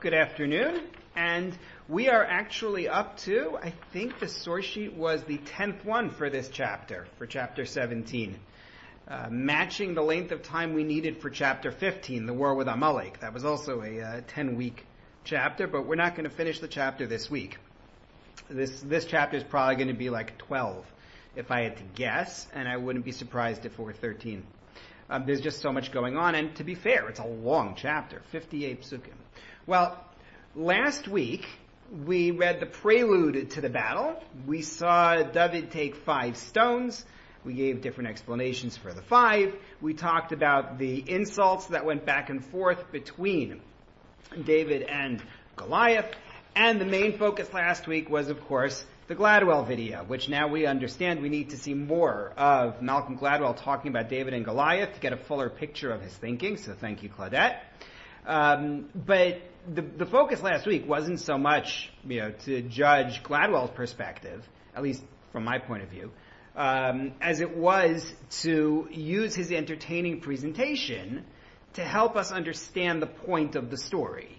Good afternoon, and we are actually up to, I think the source sheet was the 10th one for this chapter, for chapter 17, matching the length of time we needed for chapter 15, the war with Amalek. That was also a 10-week chapter, but we're not going to finish the chapter this week. This chapter is probably going to be like 12, if I had to guess, and I wouldn't be surprised if it were 13. There's just so much going on, and to be fair, it's a long chapter, 58 psukim. Well, last week, we read the prelude to the battle. We saw David take 5 stones. We gave different explanations for the 5. We talked about the insults that went back and forth between David and Goliath. And the main focus last week was, of course, the Gladwell video, which now we understand we need to see more of Malcolm Gladwell talking about David and Goliath to get a fuller picture of his thinking. So thank you, Claudette. But the focus last week wasn't so much, to judge Gladwell's perspective, at least from my point of view, as it was to use his entertaining presentation to help us understand the point of the story.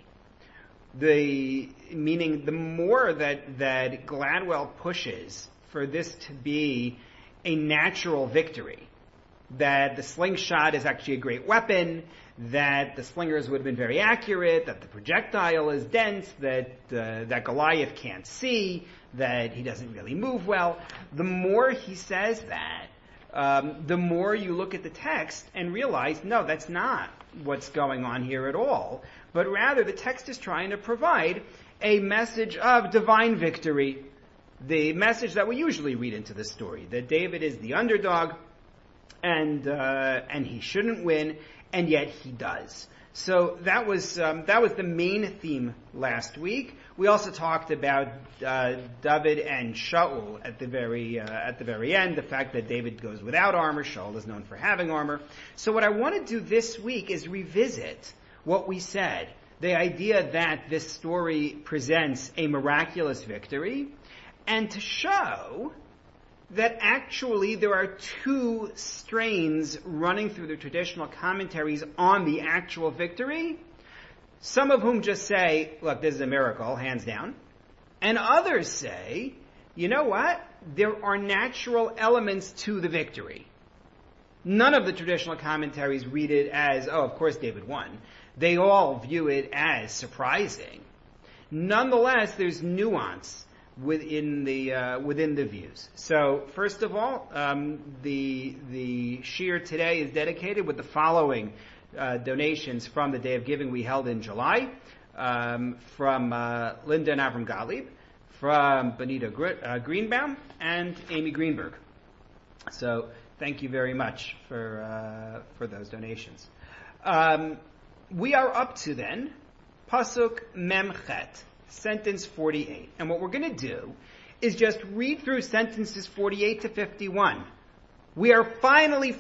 Meaning the more that Gladwell pushes for this to be a natural victory, that the slingshot is actually a great weapon, that the slingers would have been very accurate, that the projectile is dense, that Goliath can't see, that he doesn't really move well. The more he says that, the more you look at the text and realize, no, that's not what's going on here at all. But rather, the text is trying to provide a message of divine victory, the message that we usually read into the story, that David is the underdog, and he shouldn't win, and yet he does. So that was the main theme last week. We also talked about David and Shaul at the very end. The fact that David goes without armor, Shaul is known for having armor. So what I want to do this week is revisit what we said, the idea that this story presents a miraculous victory, and to show that actually there are 2 strains running through the traditional commentaries on the actual victory, some of whom just say, look, this is a miracle, hands down, and others say, you know what, there are natural elements to the victory. None of the traditional commentaries read it as, oh, of course David won. They all view it as surprising. Nonetheless, there's nuance within the views. So, first of all, the shir today is dedicated with the following donations from the Day of Giving we held in July, from Linda and Avram Gottlieb, from Benita Greenbaum, and Amy Greenberg. So, thank you very much for those donations. We are up to then Pasuk Memchet, sentence 48. And what we're going to do is just read through sentences 48 to 51. We are finally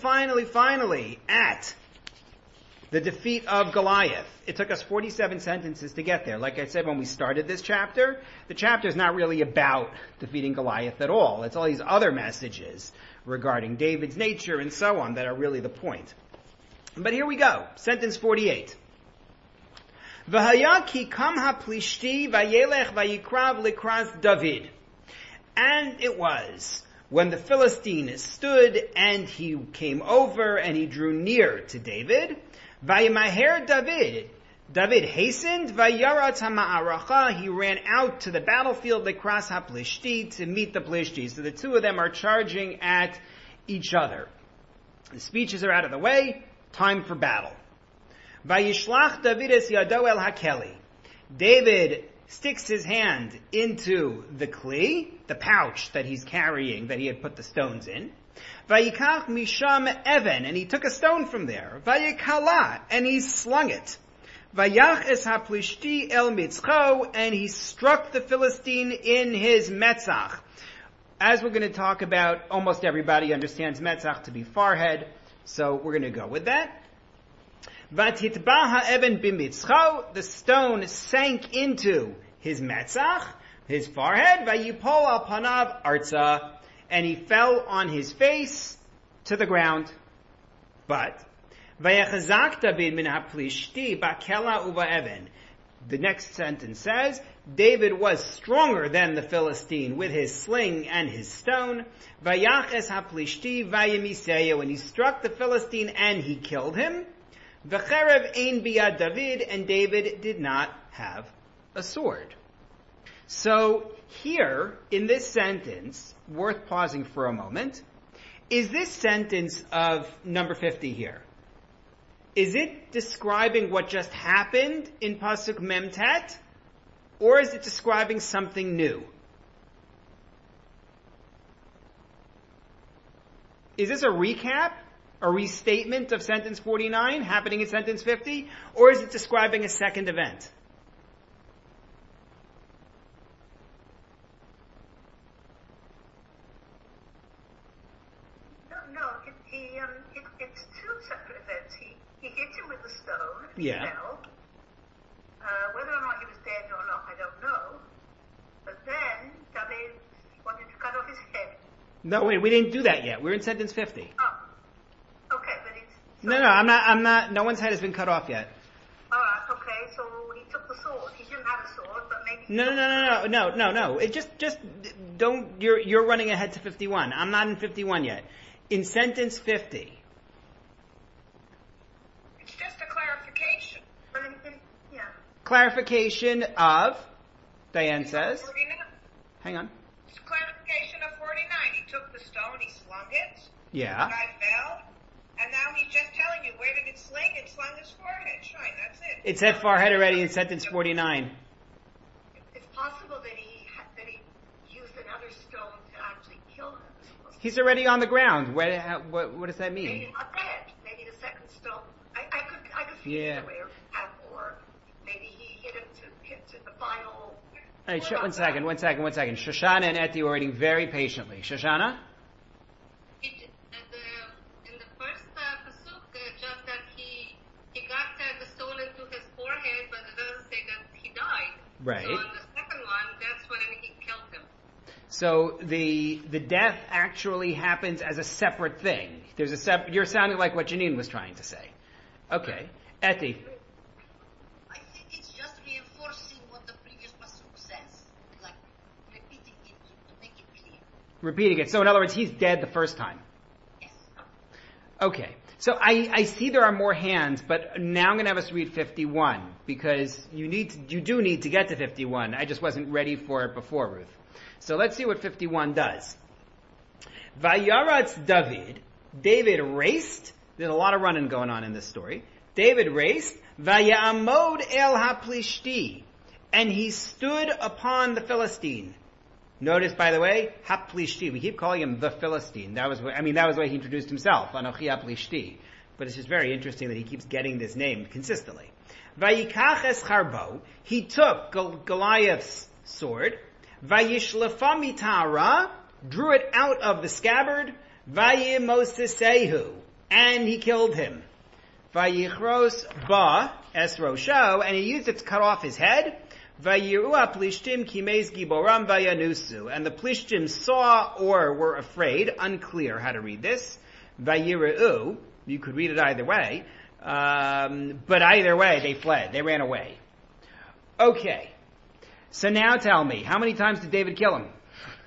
at the defeat of Goliath. It took us 47 sentences to get there. Like I said when we started this chapter, the chapter is not really about defeating Goliath at all. It's all these other messages regarding David's nature and so on that are really the point. But here we go. Sentence 48. V'haya ki kam ha-plishti vayelech vayikrav likras David. And it was when the Philistine stood and he came over and he drew near to David. Vayimaher David. David hastened. Vayarat ha-ma'aracha. He ran out to the battlefield likras ha-plishti to meet the Plishti. So the 2 of them are charging at each other. The speeches are out of the way. Time for battle. Vayishlach David es yado el hakeli. David sticks his hand into the kli, the pouch that he's carrying, that he had put the stones in. Vayikach misham even, and he took a stone from there. Vayikala, and he slung it. Vayach es haplishti el mitzcho, and he struck the Philistine in his metzach. As we're going to talk about, almost everybody understands metzach to be forehead, so we're going to go with that. Vatitba ha'eben bimitzcho, the stone sank into his metzach, his forehead, vayipol al panav arza, and he fell on his face to the ground. But, vayachazak David min ha'plishti bakela uva even, The next sentence says, David was stronger than the Philistine with his sling and his stone. Vayaches haplishti vayemiseyo, and he struck the Philistine and he killed him. V'cherev ein biyad David, and David did not have a sword. So here, in this sentence, worth pausing for a moment, is this sentence of number 50 here? Is it describing what just happened in Pasuk Memtet? Or is it describing something new? Is this a recap? A restatement of sentence 49 happening in sentence 50? Or is it describing a second event? It's two separate events. He hit him with the stone. Yeah. He fell. Whether or not he was dead or not, I don't know. But then David wanted to cut off his head. No, wait, we didn't do that yet. We're in sentence 50. Oh, okay, but it's... So No, I'm not, no one's head has been cut off yet. Alright, okay, so he took the sword. He didn't have a sword, but maybe... No. It just don't, you're running ahead to 51. I'm not in 51 yet. In sentence 50. It's just a clarification. Yeah. Clarification of, Diane says. 49. Hang on. It's clarification of 49. He took the stone, he slung it. Yeah. The guy fell. And now he's just telling you, where did it sling? It slung his forehead. Shine, that's it. It said forehead already in sentence 49. It's possible that he used another stone to actually kill him. He's already on the ground. What does that mean? Maybe not dead. Maybe the second stone. I could see either way. Or maybe he hit him to the final. All right, one second. Shoshana and Eti were waiting very patiently. Shoshana? In the first pasuk, just that he got the stone into his forehead, but it doesn't say that he died. Right. So on the second one, that's when he killed him. So the death actually happens as a separate thing. You're sounding like what Janine was trying to say. Okay. Eti. I think it's just reinforcing what the previous pasuk says, like repeating it to make it clear. Repeating it. So in other words, he's dead the first time. Yes. Okay. So I see there are more hands, but now I'm going to have us read 51 because you do need to get to 51. I just wasn't ready for it before, Ruth. So let's see what 51 does. Vayaratz David raced. There's a lot of running going on in this story. David raced. Vayamod el haplishti, and he stood upon the Philistine. Notice, by the way, haplishti. We keep calling him the Philistine. That was the way he introduced himself. Anochi haplishti. But it's just very interesting that he keeps getting this name consistently. Vayikach es charbo. He took Goliath's sword. Vayishlefa mitara, drew it out of the scabbard. Vayimosesehu, and he killed him. Vayichros ba es rosho, and he used it to cut off his head. Vayiru plishtim kimes giboram vayanusu, and the plishtim saw or were afraid. Unclear how to read this. Vayiru, you could read it either way, but either way they fled. They ran away. Okay. So now tell me, how many times did David kill him?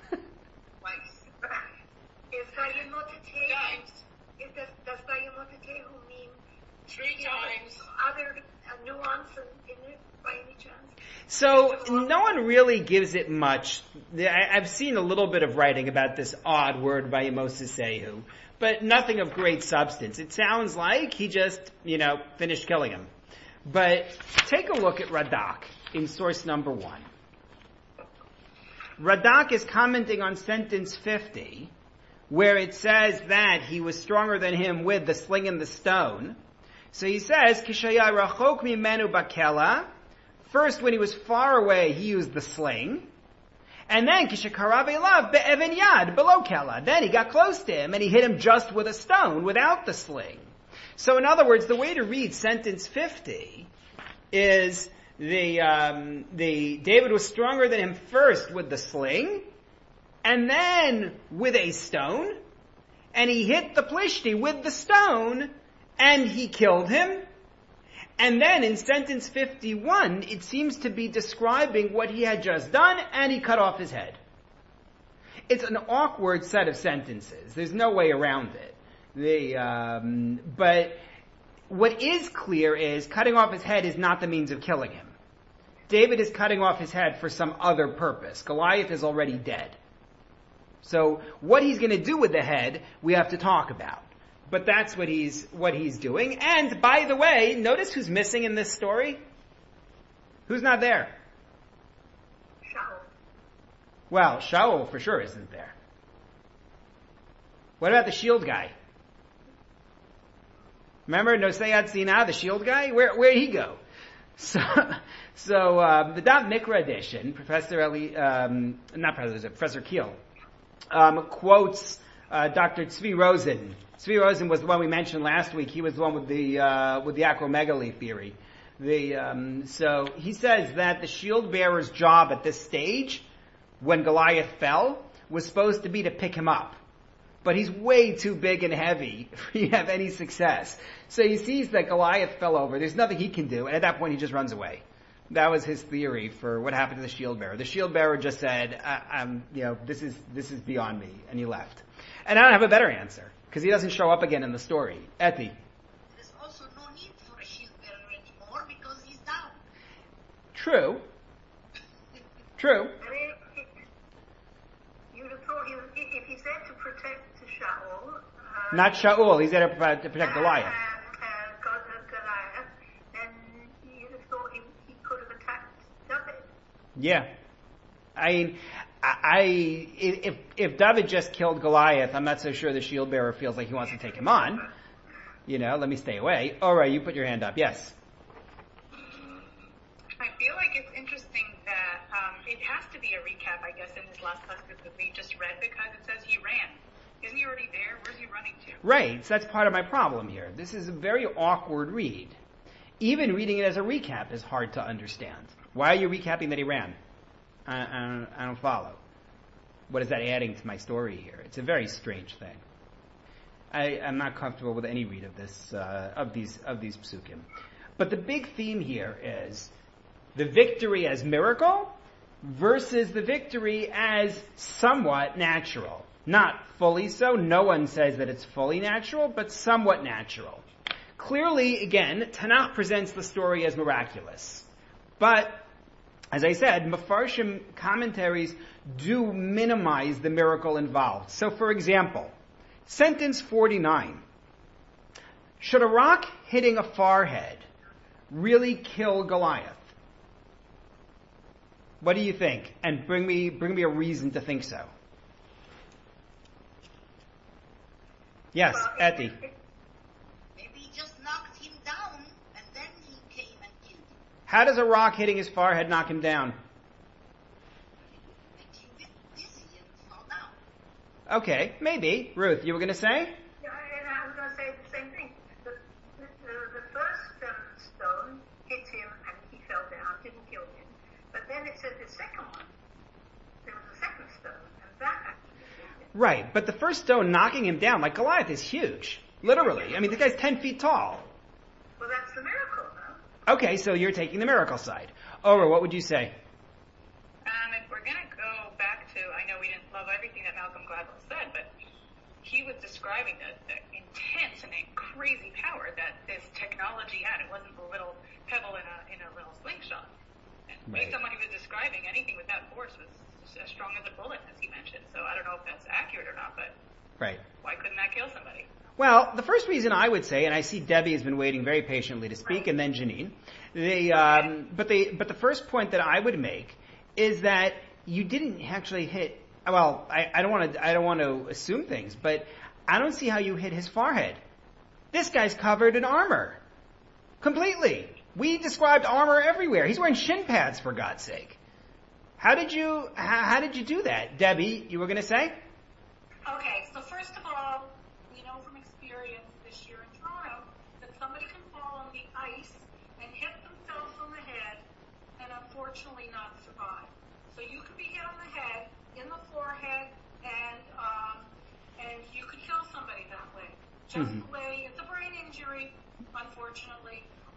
Does Vayamotetehu mean 3 times. other nuance in it by any chance? So no one really gives it much. I've seen a little bit of writing about this odd word Vayamosesehu, but nothing of great substance. It sounds like he just, finished killing him. But take a look at Radak in source number 1. Radak is commenting on sentence 50, where it says that he was stronger than him with the sling and the stone. So he says, Kishaya rachok mimenu bakela. First, when he was far away, he used the sling. And then, Kishakarav elav be'even yad, below kela. Then he got close to him and he hit him just with a stone, without the sling. So in other words, the way to read sentence 50 is the David was stronger than him first with the sling, and then with a stone, and he hit the Plishti with the stone, and he killed him, And then in sentence 51, it seems to be describing what he had just done, and he cut off his head. It's an awkward set of sentences. There's no way around it. But what is clear is cutting off his head is not the means of killing him. David is cutting off his head for some other purpose. Goliath is already dead. So what he's going to do with the head, we have to talk about. But that's what he's doing. And by the way, notice who's missing in this story? Who's not there? Shaul. Well, Shaul for sure isn't there. What about the shield guy? Remember Nosei Sinah, the shield guy? Where'd he go? So the Daf Mikra edition, Professor Keel, quotes Dr. Tzvi Rosen. Tzvi Rosen was the one we mentioned last week. He was the one with the acromegaly theory. So he says that the shield bearer's job at this stage, when Goliath fell, was supposed to be to pick him up. But he's way too big and heavy for you to have any success. So he sees that Goliath fell over. There's nothing he can do. And at that point, he just runs away. That was his theory for what happened to the shield bearer. The shield bearer just said, this is beyond me. And he left. And I don't have a better answer. Because he doesn't show up again in the story. Eti. There's also no need for a shield bearer anymore because he's down. True. True. You'd have thought if he's there to protect Shaul. Not Shaul, he's there to protect Goliath. Goliath, then you'd have thought he could have attacked David. Yeah. I mean, if David just killed Goliath, I'm not so sure the shield bearer feels like he wants to take him on. Let me stay away. All right, you put your hand up. Yes. I feel like it's interesting that it has to be a recap, I guess, in this last passage that we just read because it says he ran. Isn't he already there? Where's he running to? Right. So that's part of my problem here. This is a very awkward read. Even reading it as a recap is hard to understand. Why are you recapping that he ran? I don't follow. What is that adding to my story here? It's a very strange thing. I'm not comfortable with any read of this of these psukim. But the big theme here is the victory as miracle versus the victory as somewhat natural. Not fully so. No one says that it's fully natural, but somewhat natural. Clearly, again, Tanakh presents the story as miraculous. But, as I said, Mefarshim commentaries do minimize the miracle involved. So, for example, sentence 49. Should a rock hitting a forehead really kill Goliath? What do you think? And bring me a reason to think so. Yes, Eti. Maybe he just knocked him down and then he came and killed him. How does a rock hitting his forehead knock him down? Make him a bit dizzy and fall down. Okay, maybe. Ruth, you were going to say? Yeah, and I was going to say the same thing. The first stone hit him and he fell down, didn't kill him. But then it said the second one, there was a second stone, and that actually killed him. Right, but the first stone knocking him down, like Goliath is huge. Literally. I mean, the guy's 10 feet tall. Well, that's the miracle, though. Okay, so you're taking the miracle side. Ora, what would you say? If we're going to go back to, I know we didn't love everything that Malcolm Gladwell said, but he was describing the intense and crazy power that this technology had. It wasn't a little pebble in a little slingshot. And based on what he was describing, anything with that force was as strong as a bullet, as he mentioned. So I don't know if that's accurate or not, but Right. why couldn't that kill somebody? Well, the first reason I would say, and I see Debbie has been waiting very patiently to speak, and then Janine. But the first point that I would make is that you didn't actually hit. Well, I don't want to assume things, but I don't see how you hit his forehead. This guy's covered in armor, completely. We described armor everywhere. He's wearing shin pads, for God's sake. How did you do that, Debbie? You were going to say? Okay, so first of all, we know from experience this year in Toronto that somebody can fall on the ice and hit themselves on the head and unfortunately not survive. So you could be hit on the head, in the forehead, and you could kill somebody that way. Just the way, it's a brain injury, unfortunately.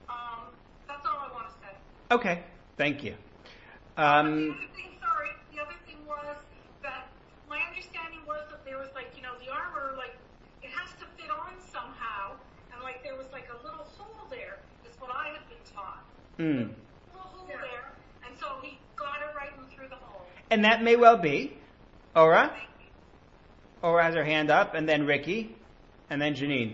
That's all I want to say. Okay, thank you. The other thing was that my understanding was that there was the armor, it has to fit on somehow, and there was a little hole there, is what I had been taught. A little hole there, and so he got it right in through the hole. And that may well be. Ora? Ora has her hand up, and then Ricky, and then Janine.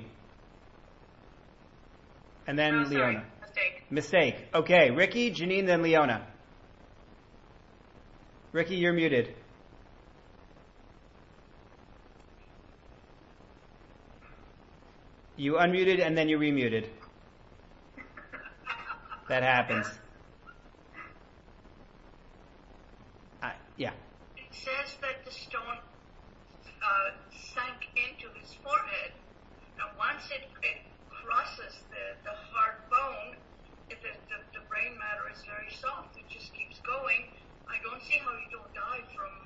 And then Leona. Mistake. Okay, Ricky, Janine, then Leona. Ricky, you're muted. You unmuted and then you remuted. That happens. Yeah. It says that the stone sank into his forehead, and once it crosses the hard bone, the brain matter is very soft. It just keeps going. I don't see how you don't die from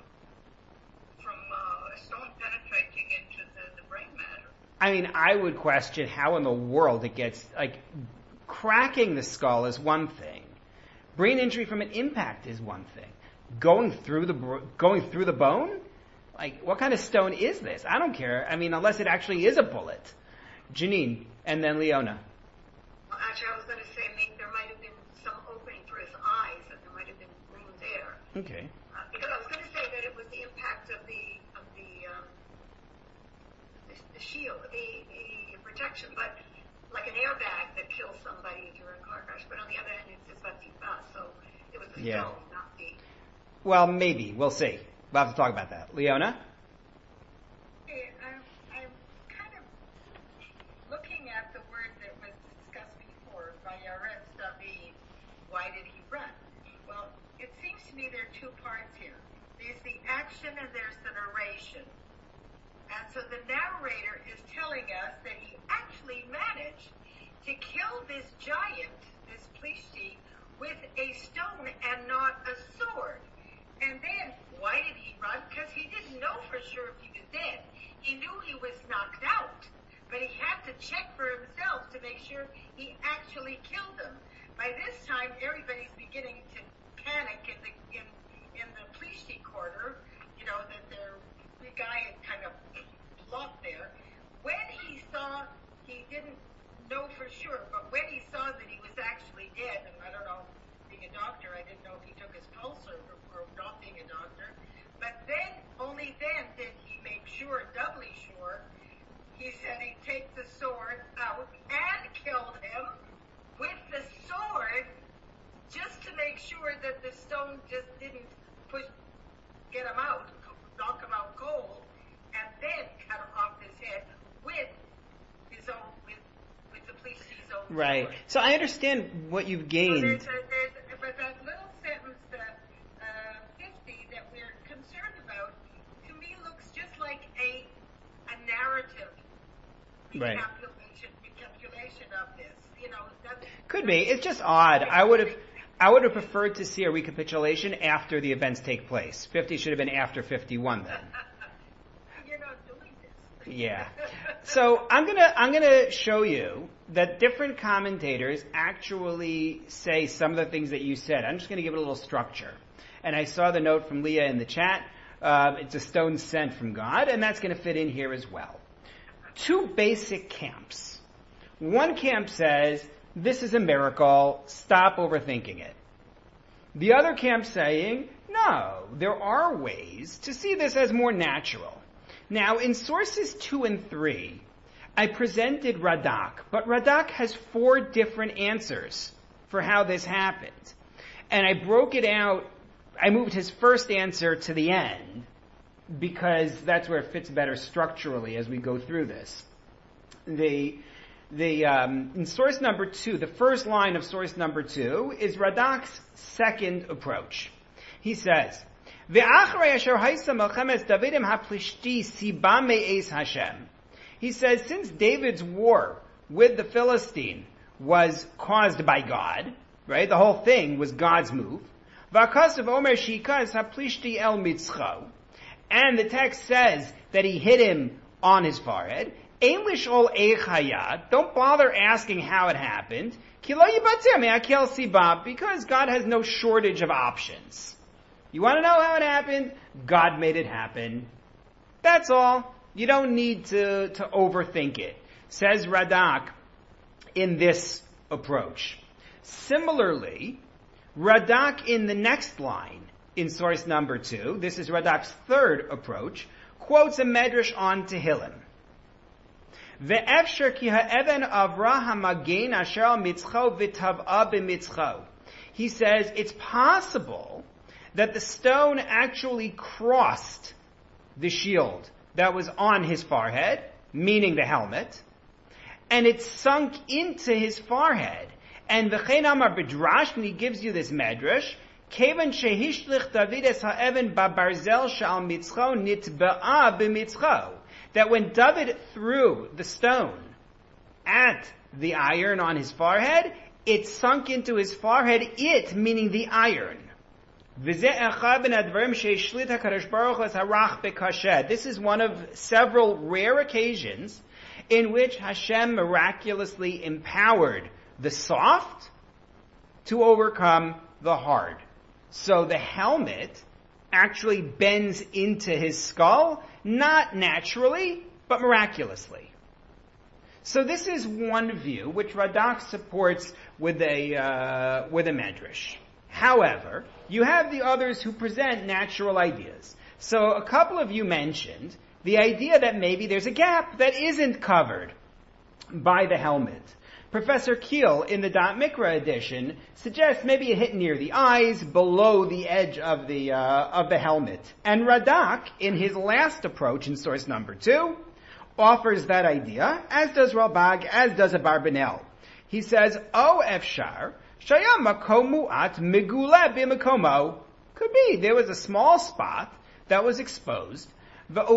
a stone penetrating into the brain matter. I mean, I would question how in the world it gets, cracking the skull is one thing. Brain injury from an impact is one thing. Going through the bone? What kind of stone is this? I don't care. I mean, unless it actually is a bullet. Janine, and then Leona. Well, actually, I was going to say maybe there might have been some opening for his eyes, and there might have been room there. Okay. Because I was going to say that it was the impact of the shield, the protection, but like an airbag that kills somebody during a car crash. But on the other hand, it's fast, so it was the stone, not the. Well, maybe. We'll see. We'll have to talk about that. Leona? Hey, I'm kind of looking at the word that was discussed before, Vayaretz David. Why did he run? Well, it seems to me there are two parts here. There's the action and there's the narration. And so the narrator is telling us that he actually managed to kill this giant, this Plishti, with a stone and not a sword. And then, why did he run? Because he didn't know for sure if he was dead. He knew he was knocked out, but he had to check for himself to make sure he actually killed him. By this time, everybody's beginning to panic in the Plishti quarter, that the guy had kind of blocked there. When he saw, he didn't know for sure, but when he saw that he was actually dead, and I don't know, being a doctor, I didn't know if he took his pulse or not being a doctor, but then, only then did he make sure, doubly sure, he said he'd take the sword out and killed him with the sword just to make sure that the stone just didn't get him out, knock him out cold, and then cut off his head with his own, with the police's own Right. sword. So I understand what you've gained. But that little sentence, that 50, that we're concerned about, to me looks just like a narrative Right. recapitulation of this. Could be. It's just odd. I would have preferred to see a recapitulation after the events take place. 50 should have been after 51 then. You're not doing this. Yeah. So I'm gonna show you that different commentators actually say some of the things that you said. I'm just gonna give it a little structure. And I saw the note from Leah in the chat. It's a stone sent from God, and that's gonna fit in here as well. Two basic camps. One camp says, this is a miracle, stop overthinking it. The other camp saying, no, there are ways to see this as more natural. Now, in sources 2 and 3, I presented Radak, but Radak has 4 different answers for how this happened. And I broke it out, I moved his first answer to the end, because that's where it fits better structurally as we go through this. In source number 2, the first line of source number 2 is Radak's second approach. He says, He says, since David's war with the Philistine was caused by God, right? The whole thing was God's move. And the text says that he hit him on his forehead. Ein lishol eich hayad. Don't bother asking how it happened. Ki lo yibatzeh me'akel siba, because God has no shortage of options. You want to know how it happened? God made it happen. That's all. You don't need to overthink it. Says Radak in this approach. Similarly, Radak in the next line, in source number 2, this is Radak's third approach, quotes a medrash on Tehillim. Ve'efsher ki ha'even avra ha'magen asher al mitzcho v'tav'a b'mitzcho. He says it's possible that the stone actually crossed the shield that was on his forehead, meaning the helmet, and it sunk into his forehead. And v'chein amar b'drash, and he gives you this medrash, kevan shehishlich David es ha'even ba'barzel she'al mitzcho nitba'a b'mitzcho. That when David threw the stone at the iron on his forehead, it sunk into his forehead, it meaning the iron. This is one of several rare occasions in which Hashem miraculously empowered the soft to overcome the hard. So the helmet actually bends into his skull, not naturally, but miraculously. So this is one view, which Radak supports with a medrash. However, you have the others who present natural ideas. So a couple of you mentioned the idea that maybe there's a gap that isn't covered by the helmet. Professor Keel, in the Da'at Mikra edition, suggests maybe it hit near the eyes, below the edge of the helmet. And Radak, in his last approach, in source number 2, offers that idea, as does Ralbag, as does Abarbanel. He says, O efshar, shaya makom mu'at megula b'makomo. Could be, there was a small spot that was exposed, and as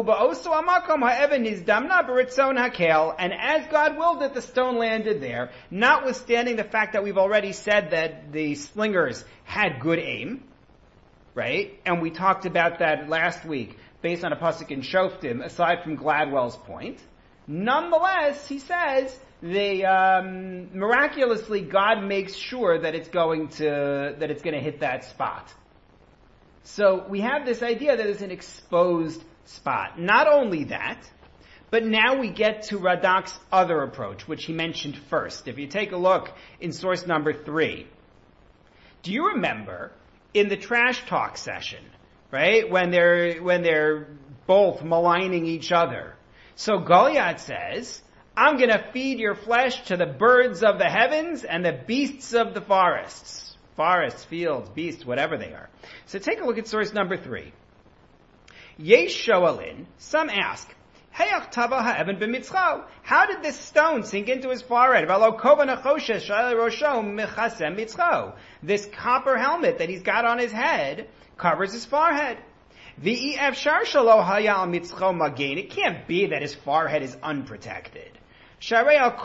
God willed it, the stone landed there, notwithstanding the fact that we've already said that the slingers had good aim, right? And we talked about that last week, based on a pasuk in Shoftim, aside from Gladwell's point. Nonetheless, he says, miraculously, God makes sure that it's going to hit that spot. So we have this idea that it's an exposed spot. Not only that, but now we get to Radak's other approach, which he mentioned first. If you take a look in source number 3, do you remember in the trash talk session, right, when they're both maligning each other? So Goliath says, I'm going to feed your flesh to the birds of the heavens and the beasts of the forests. Forests, fields, beasts, whatever they are. So take a look at source number 3. Yesh shoalin, some ask, Heyach tava ha'evan b'mitzcho. How did this stone sink into his forehead? This copper helmet that he's got on his head covers his forehead. It can't be that his forehead is unprotected. He had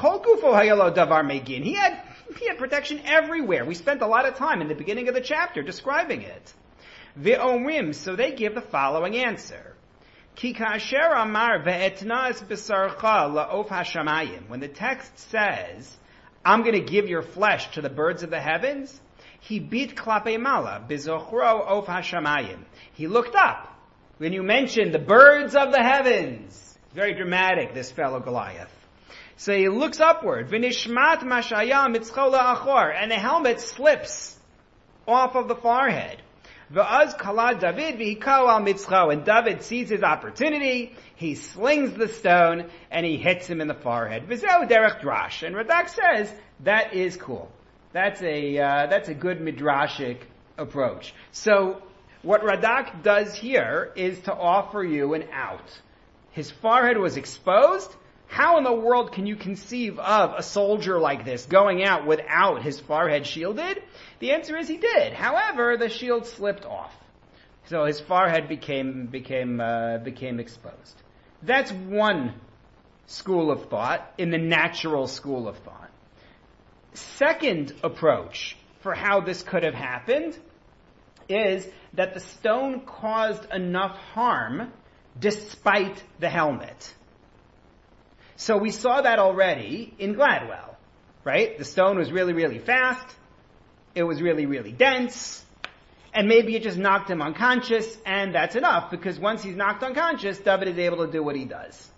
protection everywhere. We spent a lot of time in the beginning of the chapter describing it. Ve'omrim, so they give the following answer. Ki kasher amar ve'etnaz b'sarcha la'of hashamayim. When the text says, I'm going to give your flesh to the birds of the heavens, he beat klape mala b'zochro of hashamayim. He looked up. When you mentioned the birds of the heavens, very dramatic, this fellow Goliath. So he looks upward, v'nishmat mashaya mitzcho la'achor, and the helmet slips off of the forehead. V'az kala David v'hikao al mitzcho, and David sees his opportunity, he slings the stone, and he hits him in the forehead. V'zeu derech drash, and Radak says, that is cool. That's a good midrashic approach. So, what Radak does here is to offer you an out. His forehead was exposed. How in the world can you conceive of a soldier like this going out without his forehead shielded? The answer is he did. However, the shield slipped off. So his forehead became exposed. That's one school of thought in the natural school of thought. Second approach for how this could have happened is that the stone caused enough harm despite the helmet. So we saw that already in Gladwell, right? The stone was really, really fast. It was really, really dense. And maybe it just knocked him unconscious, and that's enough, because once he's knocked unconscious, David is able to do what he does.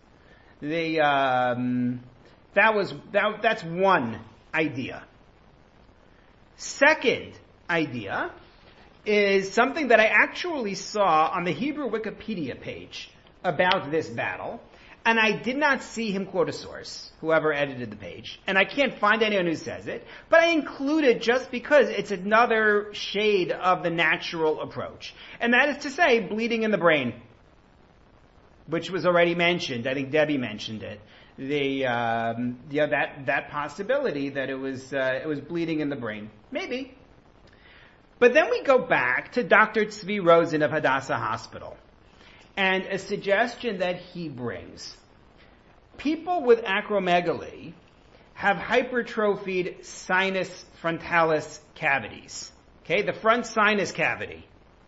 That's one idea. Second idea is something that I actually saw on the Hebrew Wikipedia page about this battle, and I did not see him quote a source, whoever edited the page, and I can't find anyone who says it, but I include it just because it's another shade of the natural approach. And that is to say, bleeding in the brain, which was already mentioned. I think Debbie mentioned it. That possibility that it was bleeding in the brain. Maybe. But then we go back to Dr. Tzvi Rosen of Hadassah Hospital and a suggestion that he brings. People with acromegaly have hypertrophied sinus frontalis cavities. Okay, the front sinus cavity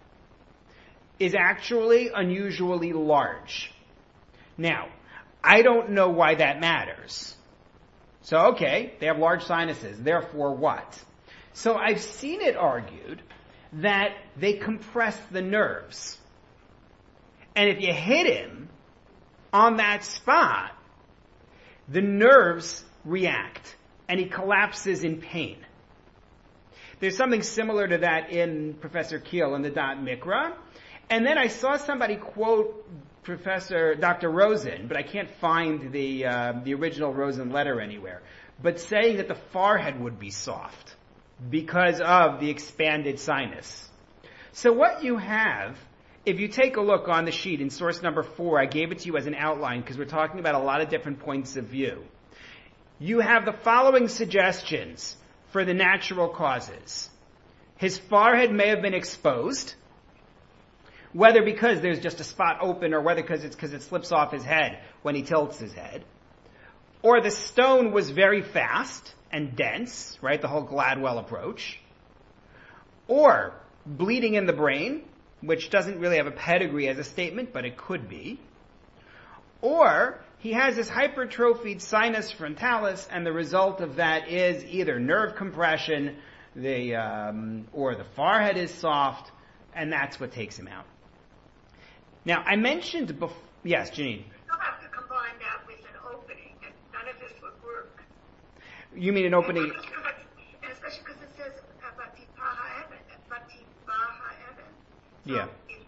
is actually unusually large. Now, I don't know why that matters. So, okay, they have large sinuses. Therefore, what? So I've seen it argued that they compress the nerves. And if you hit him on that spot, the nerves react and he collapses in pain. There's something similar to that in Professor Keel in the Da'at Mikra. And then I saw somebody quote Dr. Rosen, but I can't find the original Rosen letter anywhere, but saying that the forehead would be soft because of the expanded sinus. So what you have, if you take a look on the sheet in source number 4, I gave it to you as an outline because we're talking about a lot of different points of view. You have the following suggestions for the natural causes. His forehead may have been exposed, whether because there's just a spot open or whether because it slips off his head when he tilts his head. Or the stone was very fast and dense, right? The whole Gladwell approach. Or bleeding in the brain, which doesn't really have a pedigree as a statement, but it could be. Or he has this hypertrophied sinus frontalis, and the result of that is either nerve compression, or the forehead is soft, and that's what takes him out. Now, I mentioned before, yes, Janine. You'll have to combine that with an opening, and none of this would work. You mean an opening? And especially because it says Vatipa ha'evan. Yeah.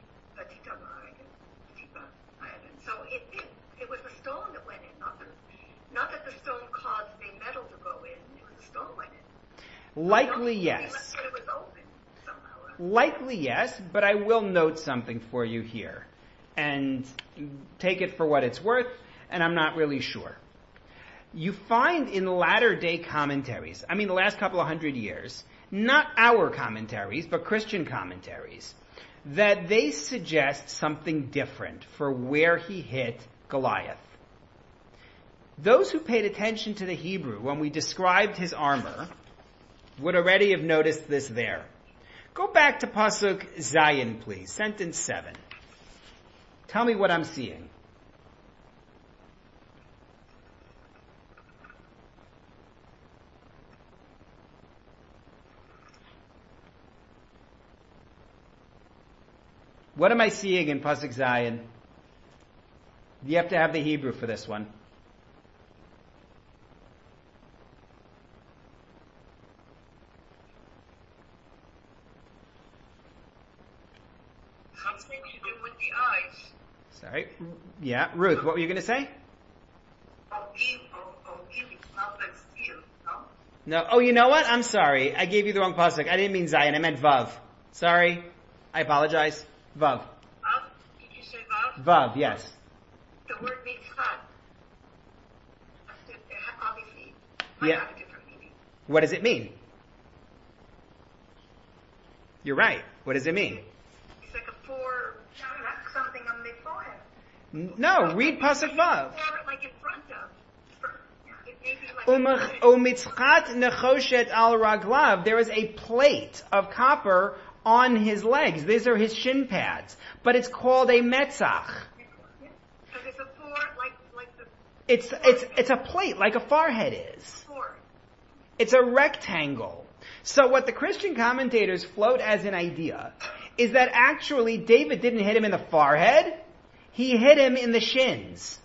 So it was the stone that went in, not that the stone caused the metal to go in. It was the stone went in. Likely, yes. It was open somehow. Likely, yes, but I will note something for you here. And take it for what it's worth, and I'm not really sure. You find in latter-day commentaries, I mean the last couple of 100 years, not our commentaries, but Christian commentaries, that they suggest something different for where he hit Goliath. Those who paid attention to the Hebrew when we described his armor would already have noticed this there. Go back to Pasuk Zayin, please, sentence 7. Tell me what I'm seeing. What am I seeing in Pasuk Zayin? You have to have the Hebrew for this one. Something to do with the eyes. Sorry. Yeah, Ruth, what were you going to say? It's not like steel, no? No. Oh, you know what? I'm sorry. I gave you the wrong pasuk. I didn't mean Zion. I meant Vav. Sorry. I apologize. Vav. Did you say Vav? Vav, yes. The word means hot. Obviously, Yeah. have a different meaning. What does it mean? You're right. What does it mean? It's like a four, something on the forehead. No, read pasuk Vav. Four, like in front of. It may be like Umitzchat nechoshet al raglav. There is a plate of copper on his legs. These are his shin pads. But it's called a metzach. So there's a four, like the It's a plate like a forehead is. Four. It's a rectangle. So what the Christian commentators float as an idea is that actually David didn't hit him in the forehead, he hit him in the shins.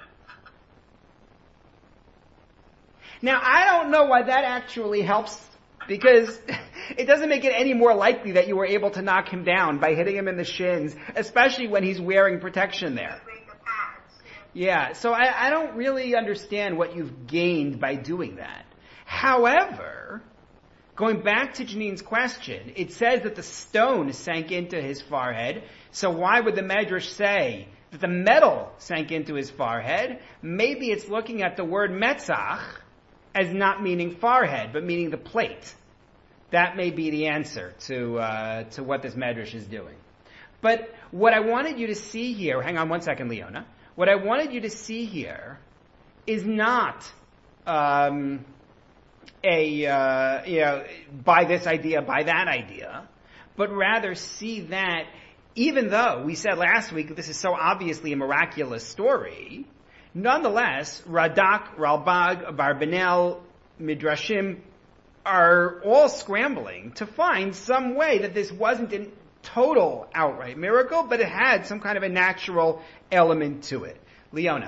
Now, I don't know why that actually helps, because it doesn't make it any more likely that you were able to knock him down by hitting him in the shins, especially when he's wearing protection there. Yeah, so I don't really understand what you've gained by doing that. However, going back to Janine's question, it says that the stone sank into his forehead, so why would the Medrash say that the metal sank into his forehead? Maybe it's looking at the word metzach as not meaning forehead, but meaning the plate. That may be the answer to what this Medrash is doing. But what I wanted you to see here, hang on one second, Leona. What I wanted you to see here is not by this idea, by that idea, but rather see that even though we said last week that this is so obviously a miraculous story, nonetheless, Radak, Ralbag, Barbanel, Midrashim are all scrambling to find some way that this wasn't a total outright miracle, but it had some kind of a natural element to it. Leona.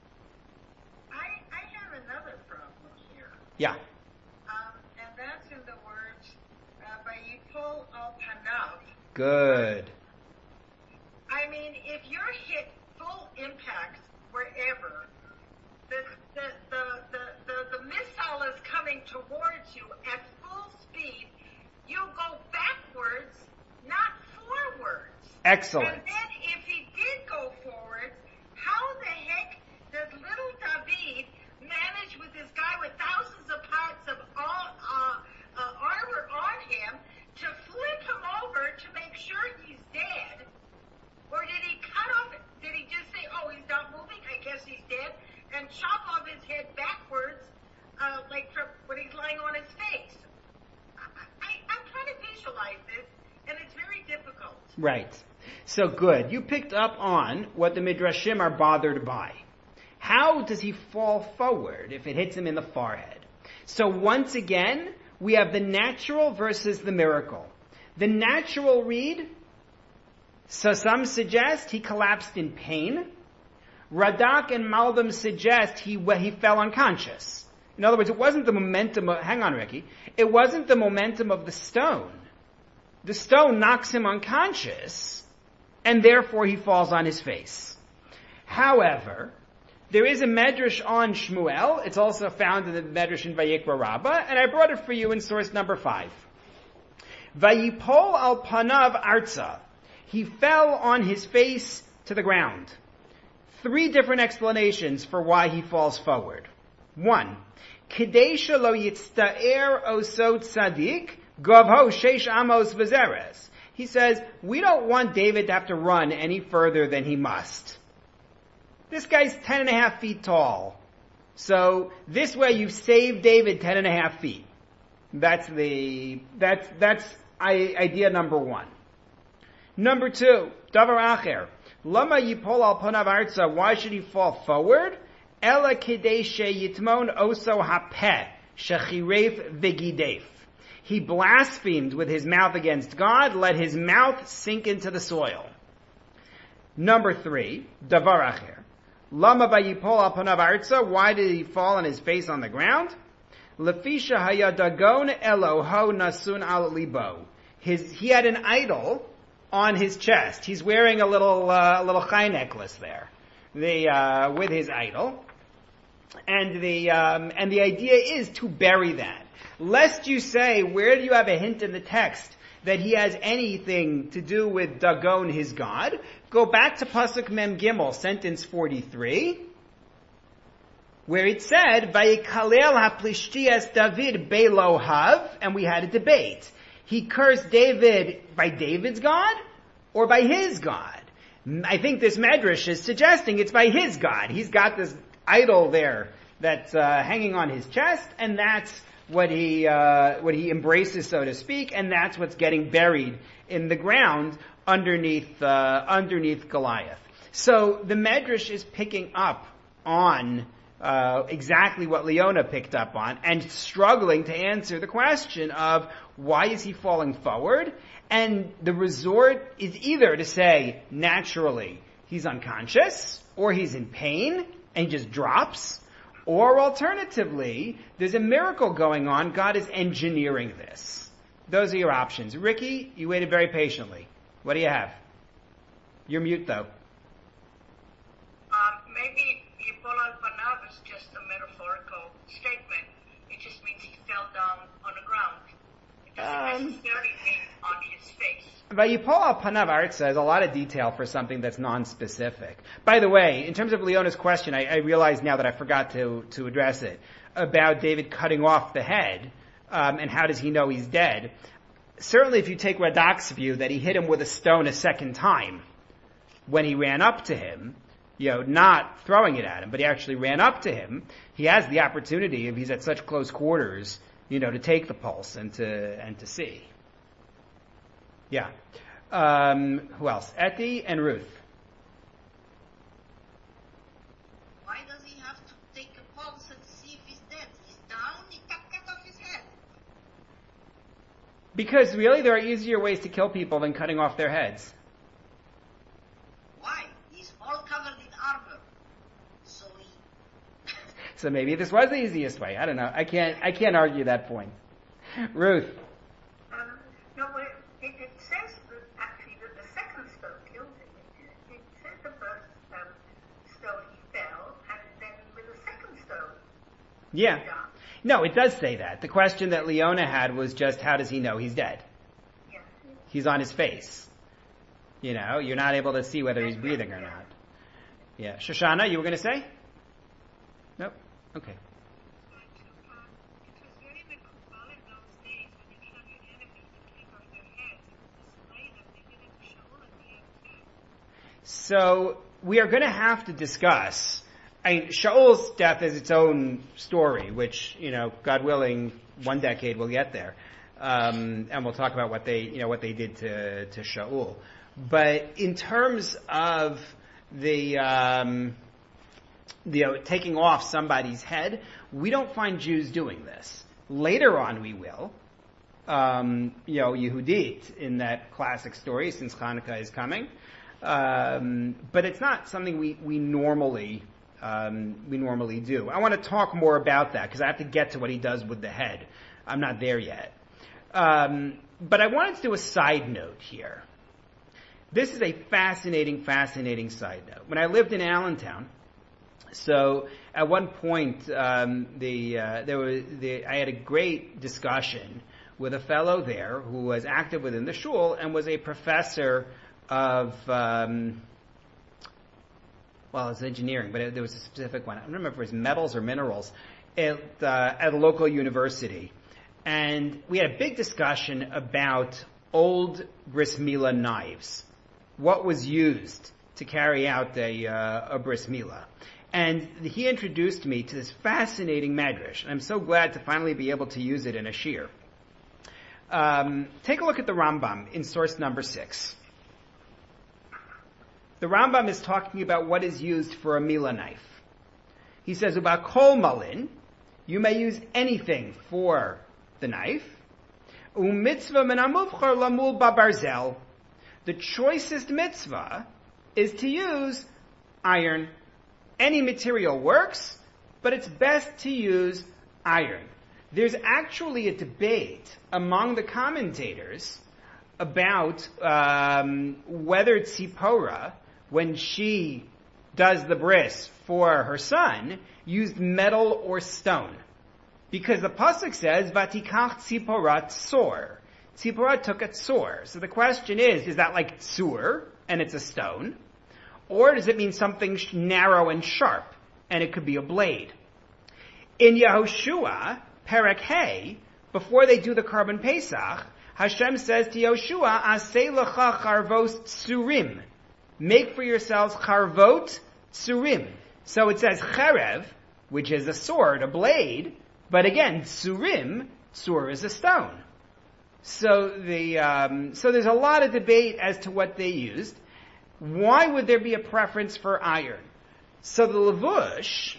I have another problem here. Yeah. And that's in the words, Vayipol al panav. Good. I mean, if you're hit full impact wherever, the missile is coming towards you at full speed, you go backwards, not forwards. Excellent. And then if he did go forwards, how the heck does little David manage with this guy with thousands of parts of armor on him to flip him over to make sure he's dead? Or did he cut off, did he just say, oh, he's not moving, I guess he's dead, and chop off his head backwards, like from when he's lying on his face? I'm trying to visualize this, and it's very difficult. Right. So good. You picked up on what the Midrashim are bothered by. How does he fall forward if it hits him in the forehead? So once again, we have the natural versus the miracle. The natural read, so some suggest he collapsed in pain. Radak and Malbim suggest he fell unconscious. In other words, it wasn't the momentum of, hang on, Ricky, it wasn't the momentum of the stone. The stone knocks him unconscious, and therefore he falls on his face. However, there is a Medrash on Shmuel. It's also found in the Medrash in Vayikra Rabbah, and I brought it for you in source number 5. Vayipol al panav arza. He fell on his face to the ground. 3 different explanations for why he falls forward. 1, Kadesha lo yitzta'er osot tzadik, govho sheish amos v'zeres. He says, we don't want David to have to run any further than he must. This guy's 10.5 feet tall. So this way you've saved David 10.5 feet. That's idea number 1. Number 2, davar acher. Lama yipol al panav arza. Why should he fall forward? Ela kidei sheyitmon oso hapeh shechiref v'gidef. He blasphemed with his mouth against God. Let his mouth sink into the soil. Number 3, davar acher. Lama vayipol al panav arza. Why did he fall on his face on the ground? Lefisha hayadagon Eloho nasun al libo. He had an idol on his chest. He's wearing a little chai necklace there, with his idol, and the idea is to bury that. Lest you say, where do you have a hint in the text that he has anything to do with Dagon, his god? Go back to Pasuk Mem Gimel, sentence 43, where it said, "Vayikalel haplishtias David belohav," and we had a debate. He cursed David by David's God or by his God? I think this Medrash is suggesting it's by his God. He's got this idol there that's hanging on his chest, and that's what he embraces, so to speak, and that's what's getting buried in the ground underneath Goliath. So the Medrash is picking up on exactly what Leona picked up on, and struggling to answer the question of why is he falling forward? And the resort is either to say, naturally, he's unconscious, or he's in pain, and he just drops, or alternatively, there's a miracle going on, God is engineering this. Those are your options. Ricky, you waited very patiently. What do you have? You're mute, though. Maybe Yipol al Panav is just a metaphorical statement. It just means he fell down on the ground. It doesn't necessarily mean on his face. But Yipol al Panav Artza has a lot of detail for something that's non-specific. By the way, in terms of Leona's question, I realize now that I forgot to address it, about David cutting off the head, and how does he know he's dead. Certainly if you take Radak's view that he hit him with a stone a second time when he ran up to him, not throwing it at him, but he actually ran up to him, he has the opportunity, if he's at such close quarters, to take the pulse and to see. Yeah. Who else? Etty and Ruth. Why does he have to take a pulse and see if he's dead? He's down, he cut off his head. Because really there are easier ways to kill people than cutting off their heads. Why? He's all covered in armor. So So maybe this was the easiest way. I don't know. I can't argue that point. Ruth. No, it says that actually that the second stone killed him. It says the first stone he fell, and then with the second stone. Yeah. No, it does say that. The question that Leona had was just, how does he know he's dead? Yeah. He's on his face. You're not able to see whether he's breathing or not. Yeah. Shoshana, you were going to say? Nope. Okay. So we are going to have to discuss. Shaul's death is its own story, which God willing, one decade we'll get there, and we'll talk about what they did to Shaul. But in terms of the taking off somebody's head, we don't find Jews doing this. Later on, we will. Yehudit in that classic story, since Hanukkah is coming. But it's not something we normally do. I want to talk more about that because I have to get to what he does with the head. I'm not there yet. But I wanted to do a side note here. This is a fascinating side note. When I lived in Allentown, so at one point I had a great discussion with a fellow there who was active within the shul and was a professor of it's engineering, but there was a specific one. I don't remember if it was metals or minerals at a local university. And we had a big discussion about old bris milah knives. What was used to carry out a bris milah. And he introduced me to this fascinating medrash. And I'm so glad to finally be able to use it in a shir. Take a look at the Rambam in source number 6. The Rambam is talking about what is used for a milah knife. He says about kol malin, you may use anything for the knife. U'mitzvah min hamuvchar lamul babarzel. The choicest mitzvah is to use iron. Any material works, but it's best to use iron. There's actually a debate among the commentators about whether Tzipora, when she does the bris for her son, used metal or stone. Because the pasuk says, Vatikach Tzipora tzor. Tzipora took a tzor. So the question is that like tzur, and it's a stone? Or does it mean something narrow and sharp, and it could be a blade? In Yehoshua, Perek Hey, before they do the Karban Pesach, Hashem says to Yehoshua, Aseh lecha charvos tsurim. Make for yourselves charvot tsurim. So it says cherev, which is a sword, a blade, but again, tsurim, tsur is a stone. So there's a lot of debate as to what they used. Why would there be a preference for iron? So the levush,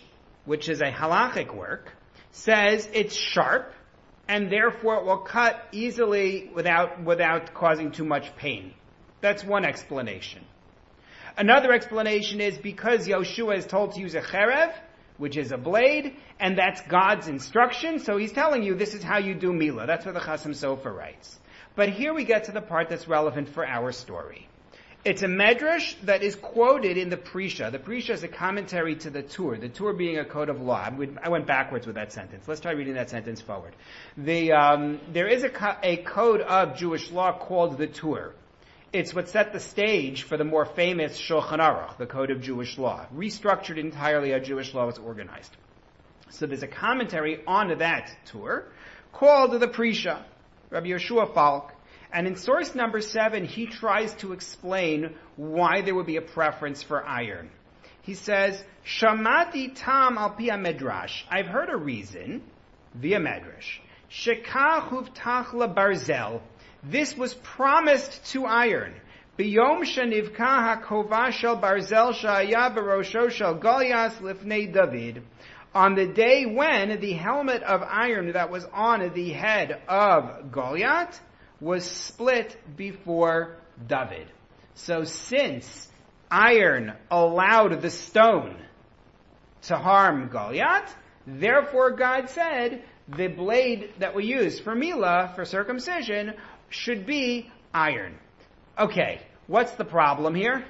which is a halachic work, says it's sharp, and therefore it will cut easily without causing too much pain. That's one explanation. Another explanation is because Yoshua is told to use a cherev, which is a blade, and that's God's instruction, so he's telling you this is how you do milah. That's what the Chasam Sofer writes. But here we get to the part that's relevant for our story. It's a medrash that is quoted in the Prisha. The Prisha is a commentary to the Tur being a code of law. I went backwards with that sentence. Let's try reading that sentence forward. There is a code of Jewish law called the Tur. It's what set the stage for the more famous Shulchan Aruch, the code of Jewish law, restructured entirely how Jewish law was organized. So there's a commentary on that Tur called the Prisha, Rabbi Yeshua Falk. And in source number 7, he tries to explain why there would be a preference for iron. He says, Shamati tam al pi medrash. I've heard a reason, via medrash, shekach huvtach lebarzel. This was promised to iron. Biyom shenivka hakova shel barzel shaya barosho shel Goliath lifnei David. On the day when the helmet of iron that was on the head of Goliath was split before David. So since iron allowed the stone to harm Goliath, therefore God said the blade that we use for milah, for circumcision, should be iron. Okay, what's the problem here?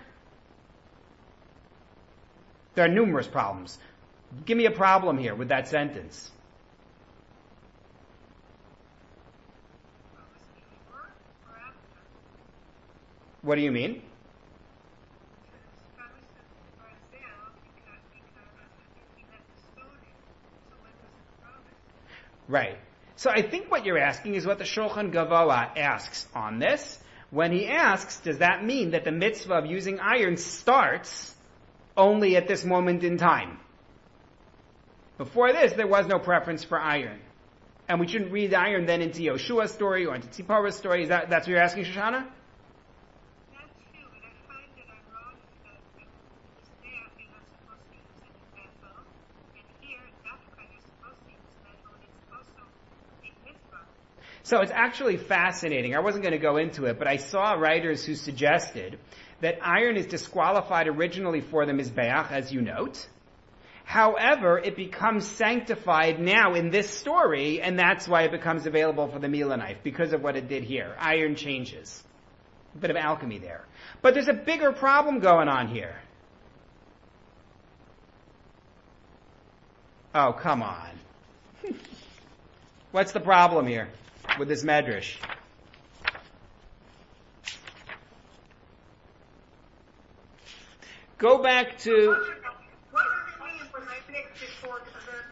There are numerous problems. Give me a problem here with that sentence. What do you mean? Right. So I think what you're asking is what the Shulchan Gavoa asks on this. When he asks, does that mean that the mitzvah of using iron starts only at this moment in time? Before this, there was no preference for iron. And we shouldn't read iron then into Yoshua's story or into Tzipporah's story. That's what you're asking, Shoshana? So it's actually fascinating. I wasn't going to go into it, but I saw writers who suggested that iron is disqualified originally for the Mizbeach, as you note. However, it becomes sanctified now in this story, and that's why it becomes available for the milah knife, because of what it did here. Iron changes. A bit of alchemy there. But there's a bigger problem going on here. Oh, come on. What's the problem here with this medrash? Go back to... What does it mean when they mixed before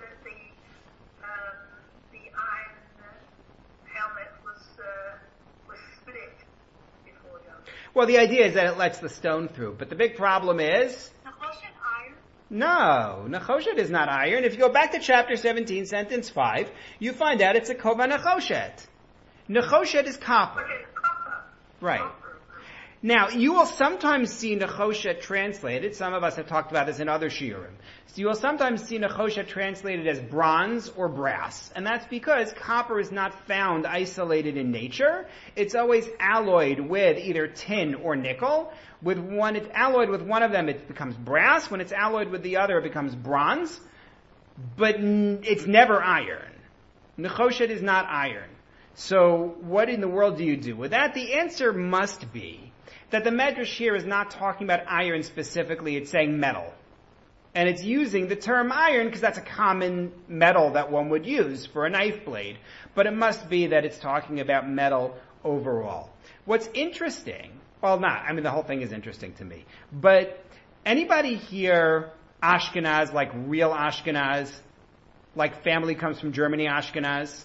the iron helmet was split before the... Well, the idea is that it lets the stone through, but the big problem is... Nechoshet iron? No, Nechoshet is not iron. If you go back to chapter 17, sentence 5, you find out it's a kova Nechoshet. Nechoshet is copper. But it's copper. Right. Now, you will sometimes see Nechoshet translated. Some of us have talked about this in other shiurim. So you will sometimes see Nechoshet translated as bronze or brass. And that's because copper is not found isolated in nature. It's always alloyed with either tin or nickel. When it's alloyed with one of them, it becomes brass. When it's alloyed with the other, it becomes bronze. But it's never iron. Nechoshet is not iron. So what in the world do you do with that? The answer must be that the medrash here is not talking about iron specifically, it's saying metal. And it's using the term iron because that's a common metal that one would use for a knife blade. But it must be that it's talking about metal overall. What's interesting, the whole thing is interesting to me. But anybody here Ashkenaz, like real Ashkenaz? Like family comes from Germany Ashkenaz?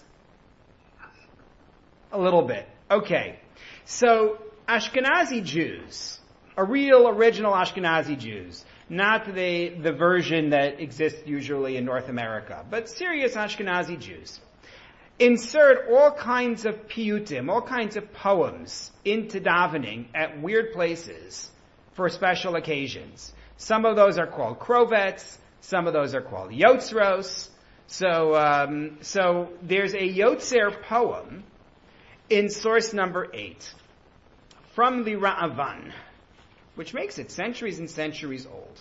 A little bit. Okay. So, Ashkenazi Jews, a real original Ashkenazi Jews, not the version that exists usually in North America, but serious Ashkenazi Jews, insert all kinds of piyutim, all kinds of poems into davening at weird places for special occasions. Some of those are called krovets, Some of those are called yotzros. So there's a Yotzer poem in source number 8 from the Ra'avan, which makes it centuries and centuries old.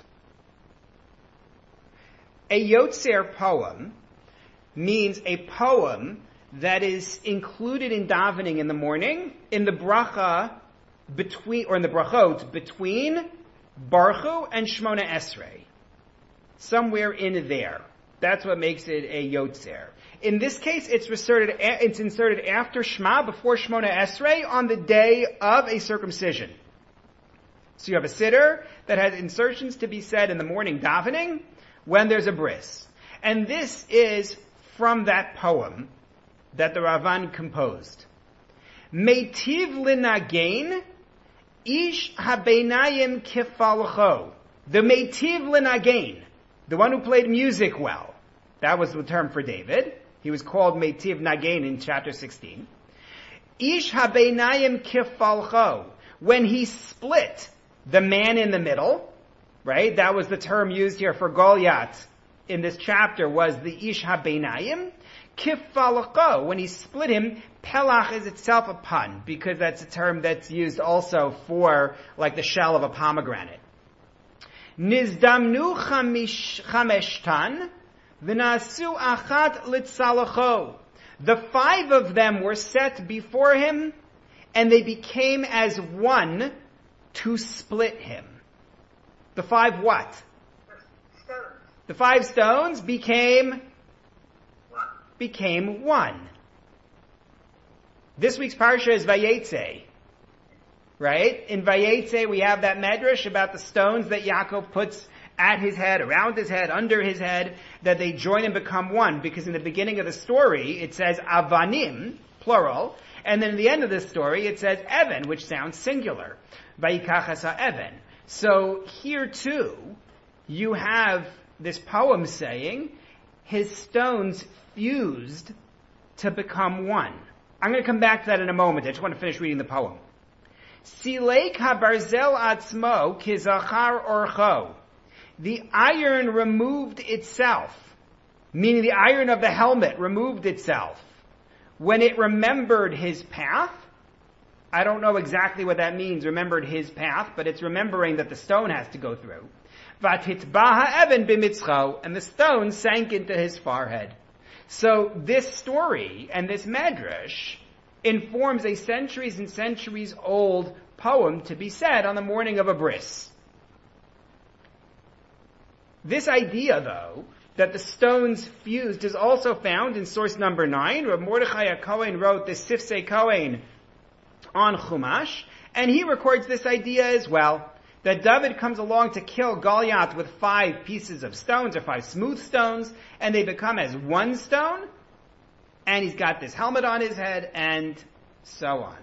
A Yotzer poem means a poem that is included in davening in the morning, in the bracha between, or in the brachot between Baruch Hu and Shmona Esrei. Somewhere in there. That's what makes it a Yotzer. In this case, it's inserted after Shema, before Shmona Esrei, on the day of a circumcision. So you have a siddur that has insertions to be said in the morning davening when there's a bris. And this is from that poem that the Ravan composed. Meitiv linagain ish habeinayim kifalcho. The Meitiv linagain, the one who played music well. That was the term for David. He was called Meitiv Nagain in chapter 16. Ish habeinayim kifalcho. When he split the man in the middle, right? That was the term used here for Goliath in this chapter, was the Ish habeinayim. Kifalcho. When he split him, pelach is itself a pun, because that's a term that's used also for like the shell of a pomegranate. Nizdamnu chameshtan. V'nasu achat litzalacho. The 5 of them were set before him, and they became as one to split him. The 5 what? Stones. The 5 stones became one. This week's parsha is Vayetze. Right? In Vayetze we have that medrash about the stones that Yaakov puts at his head, around his head, under his head, that they join and become one. Because in the beginning of the story, it says avanim, plural, and then in the end of the story, it says even, which sounds singular. Vayikach asa even. So here too, you have this poem saying, his stones fused to become one. I'm going to come back to that in a moment. I just want to finish reading the poem. Sileik habarzel atzmo kizachar orcho. The iron removed itself, meaning the iron of the helmet removed itself when it remembered his path. I don't know exactly what that means, remembered his path, but it's remembering that the stone has to go through. Vatitbaha even bimitzcho, and the stone sank into his forehead. So this story and this medrash informs a centuries and centuries old poem to be said on the morning of a bris. This idea, though, that the stones fused is also found in source number 9. Rav Mordechai HaKohen wrote the Sifsei Kohen on Chumash, and he records this idea as well, that David comes along to kill Goliath with 5 pieces of stones, or 5 smooth stones, and they become as one stone, and he's got this helmet on his head, and so on.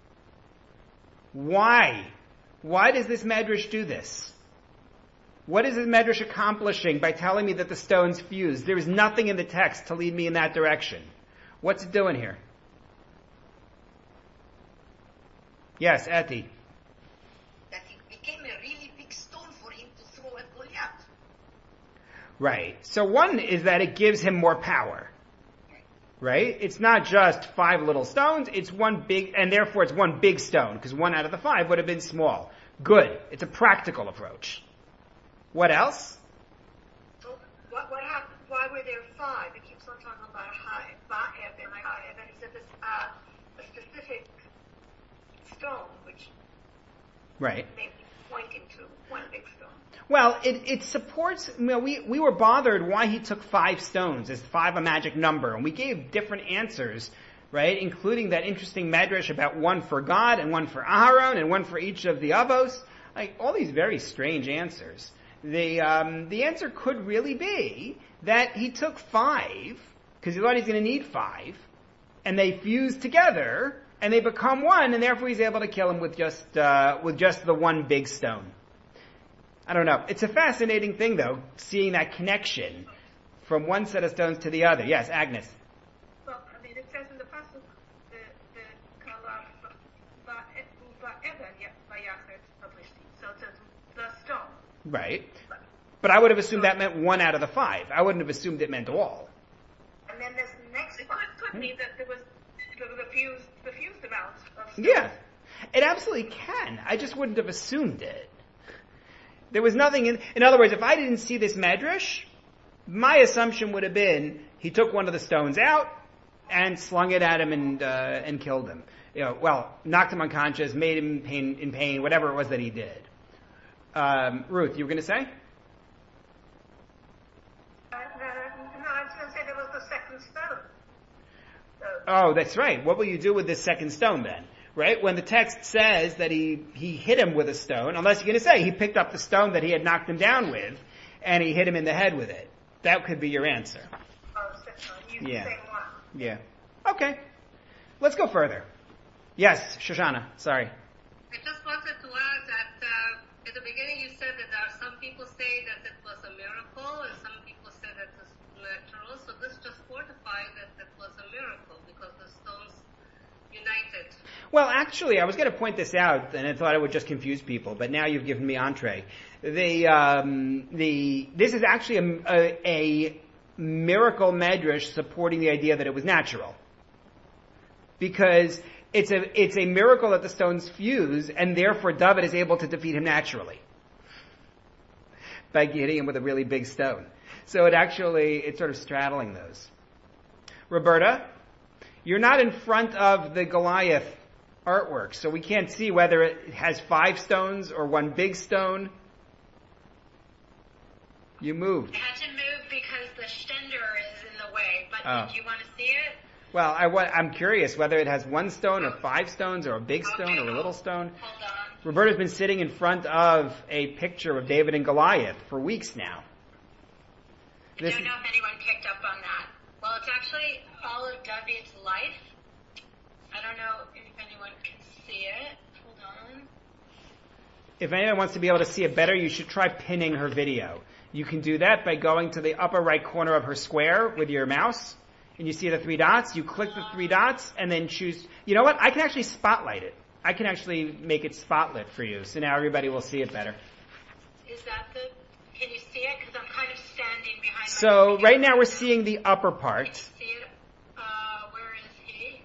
Why? Why does this medrash do this? What is this medrash accomplishing by telling me that the stones fused? There is nothing in the text to lead me in that direction. What's it doing here? Yes, Eti. That it became a really big stone for him to throw at Goliath. Right. So one is that it gives him more power. Right? It's not just 5 little stones, it's one big, and therefore it's one big stone, because 1 out of the 5 would have been small. Good. It's a practical approach. What else? So what happened? Why were there 5? It keeps on talking about Ba'ev, and then he said this a specific stone, which Right. may be pointing to one big stone. Well, it supports, we were bothered why he took 5 stones. Is 5 a magic number? And we gave different answers, right? Including that interesting medrash about 1 for God and 1 for Aharon and 1 for each of the Avos. Like, all these very strange answers. The answer could really be that he took 5, because he thought he's going to need 5, and they fuse together, and they become one, and therefore he's able to kill him with just the one big stone. I don't know. It's a fascinating thing, though, seeing that connection from one set of stones to the other. Yes, Agnes. Well, I mean, it says in the pasuk, the kalaf va'evan vayachet published. So it says the stone. Right. But I would have assumed that meant 1 out of the 5. I wouldn't have assumed it meant all. And then there's the next It one. could mean that there was the fused amounts of stones. Yeah, it absolutely can. I just wouldn't have assumed it. There was nothing in other words, if I didn't see this medrash, my assumption would have been he took one of the stones out and slung it at him and killed him. Knocked him unconscious, made him in pain, whatever it was that he did. Ruth, you were going to say? No, I was going to say there was the second stone. Oh, that's right. What will you do with this second stone then? Right? When the text says that he hit him with a stone, unless you're going to say he picked up the stone that he had knocked him down with and he hit him in the head with it. That could be your answer. Oh, second one. You Yeah. say one. Yeah. Okay. Let's go further. Yes, Shoshana. Sorry. I just wanted to add that at the beginning you said that there are some people say that it was a miracle and some people say that it was natural. So this just fortified that it was a miracle because the stones united. Well, actually, I was going to point this out, and I thought it would just confuse people, but now you've given me entree. This is actually a miracle medrash supporting the idea that it was natural, because it's a miracle that the stones fuse, and therefore David is able to defeat him naturally by hitting him with a really big stone. So it's sort of straddling those. Roberta, you're not in front of the Goliath artwork, so we can't see whether it has 5 stones or 1 big stone. You moved. I had to move because the stender is in the way, but did you want to see it? Well, I'm curious whether it has 1 stone or 5 stones or a big stone or a little stone. Hold on. Roberta's been sitting in front of a picture of David and Goliath for weeks now. I don't know if anyone picked up on that. Well, it's actually all of David's life. I don't know if anyone can see it. Hold on. If anyone wants to be able to see it better, you should try pinning her video. You can do that by going to the upper right corner of her square with your mouse, and you see the 3 dots. You click the 3 dots, and then choose... You know what? I can actually spotlight it. I can actually make it spotlit for you, so now everybody will see it better. Is that the... Can you see it? Because I'm kind of standing behind So my right now we're seeing the upper part. Can you see it? Where is he?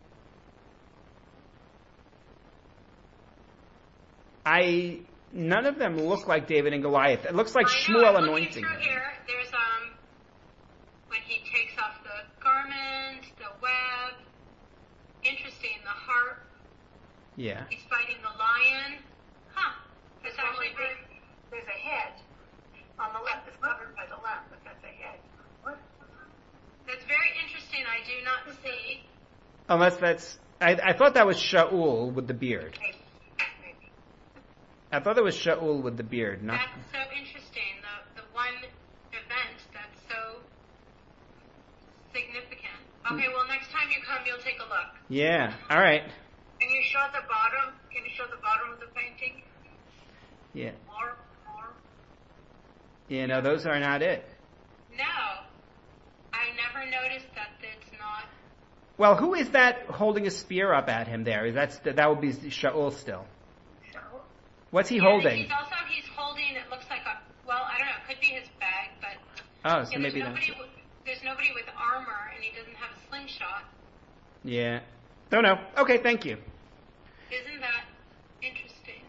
None of them look like David and Goliath. It looks like I know, Shmuel I'm anointing looking them. through here. There's when he takes off the garment, the web. Interesting, the harp. Yeah. He's fighting the lion. Huh. It's actually very... There's a head on the left. It's covered by the left, but that's a head. What? That's very interesting. I do not see. Unless that's... I thought that was Shaul with the beard. Maybe. I thought that was Shaul with the beard. Not. That's so interesting. The one event that's so significant. Okay, well, next time you come, you'll take a look. Yeah. All right. Can you show the bottom? Can you show the bottom of the painting? Yeah. More. Yeah, no, those are not it. No. I never noticed that it's not. Well, who is that holding a spear up at him there? That would be Shaul still. Shaul? What's he Yeah, holding? He's holding, it looks like I don't know, it could be his bag, but Oh, so yeah, maybe that's it. there's nobody with armor, and he doesn't have a slingshot. Yeah. Don't know. Okay, thank you. Isn't that interesting?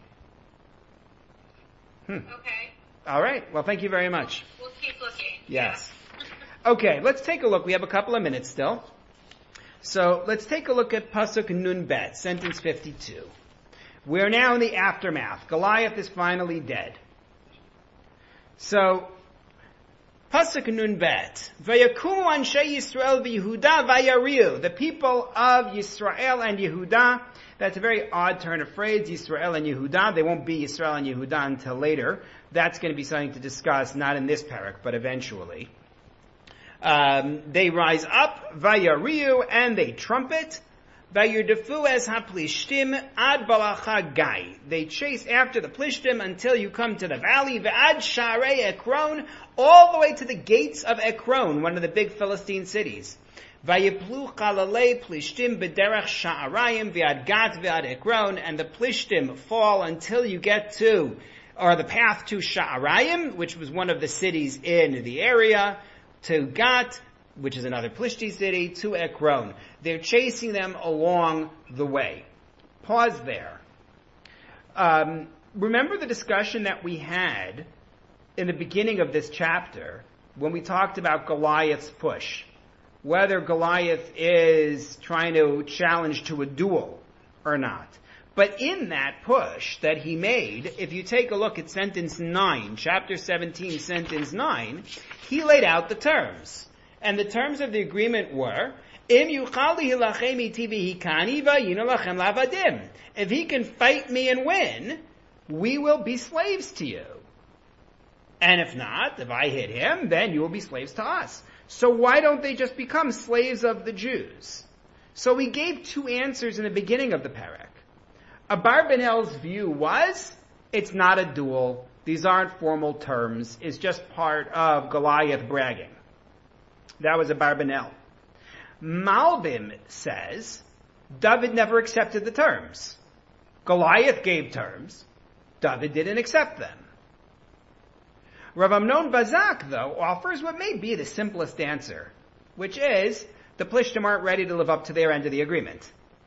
Okay. All right. Well, thank you very much. We'll keep looking. Yes. Okay, let's take a look. We have a couple of minutes still. So let's take a look at Pasuk Nun Bet, sentence 52. We're now in the aftermath. Goliath is finally dead. So, Pasuk Nun Bet, Vayakumu Anshe Yisrael v'Yehuda vayariu. The people of Yisrael and Yehuda. That's a very odd turn of phrase, Yisrael and Yehuda. They won't be Yisrael and Yehuda until later. That's going to be something to discuss, not in this parak, but eventually. They rise up, vayariu, and they trumpet. Vayurdefu es ha-plishtim ad balacha gai. They chase after the plishtim until you come to the valley, v'ad sharei Ekron, all the way to the gates of Ekron, one of the big Philistine cities. Vayiplu chalalei plishtim b'derech sha'arayim v'ad gat v'ad Ekron, and the plishtim fall until you get to or the path to Sha'arayim, which was one of the cities in the area, to Gat, which is another Plishti city, to Ekron. They're chasing them along the way. Pause there. Remember the discussion that we had in the beginning of this chapter when we talked about Goliath's push, whether Goliath is trying to challenge to a duel or not. But in that push that he made, if you take a look at sentence 9, chapter 17, sentence 9, he laid out the terms. And the terms of the agreement were, if he can fight me and win, we will be slaves to you. And if not, if I hit him, then you will be slaves to us. So why don't they just become slaves of the Jews? So we gave two answers in the beginning of the parak. Abarbanel's view was, it's not a duel, these aren't formal terms, it's just part of Goliath bragging. That was Abarbanel. Malbim says, David never accepted the terms. Goliath gave terms, David didn't accept them. Rav Amnon Bazak, though, offers what may be the simplest answer, which is, the Plishtim aren't ready to live up to their end of the agreement.